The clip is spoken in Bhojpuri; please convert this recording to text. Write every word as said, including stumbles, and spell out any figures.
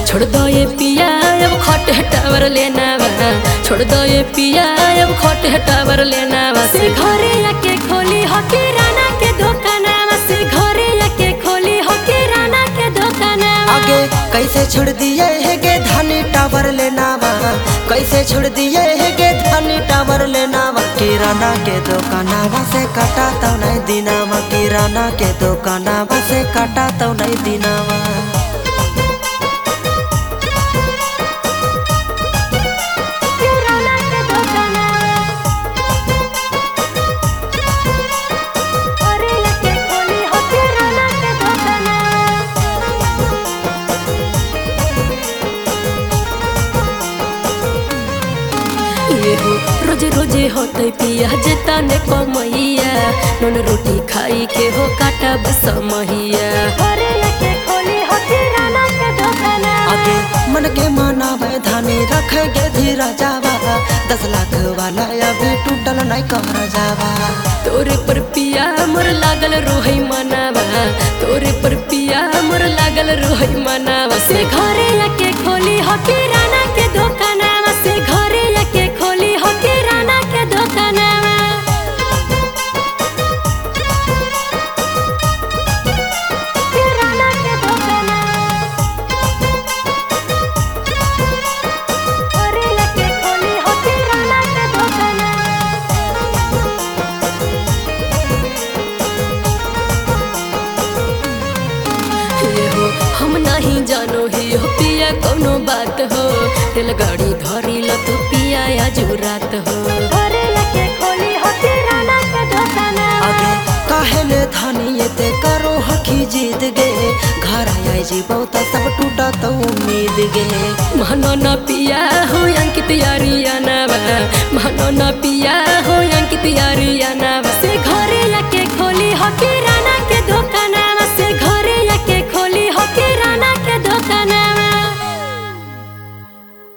छोड़ दो ये पिया अब खट टावर लेना बा, छोड़ दो ये पिया अब खट टावर लेना बा। से घरे आके खोली हो किराना के दुकाना, से घरे आके खोली हो किराना के दुकाना। आगे कैसे छोड़ दिए है गे धानी टावर लेना बा, कैसे छोड़ दिए है गे धानी टावर लेना बा। किराना के दुकाना से काटा तो नहीं दिनावा, किराना के दुकाना से काटा तो नहीं दिनावा। रोजे रोजे होते पिया जेता ने कमैया, नून रोटी खाई के हो काटा बसमहिया। आगे मन के मनावे धानी रखेगे धीरा जावा, दस लाख वाला अभी टूटल नहीं कर जावा। तोरे पर पिया मोर लागल रोहई मनावा, तोरे पर पिया मोर लागल रोहई मनावा। से घरे आके खोली हो किराना के दुकाना, से घरे आके खोली हो किराना के दुकाना। हम नहीं जानो ही हो पिया कोनो बात हो, रेलगाड़ी धरी ल तो पिया आज रात हो। आगे काहेले धानी ये ते करो हकी जीत गे, घर आई जी बहुत सब टूटा तो उम्मीद गे। मानो न पिया हो अंकित यारिया ना बा, मानो न पिया हो अंकित यारिया ना बा।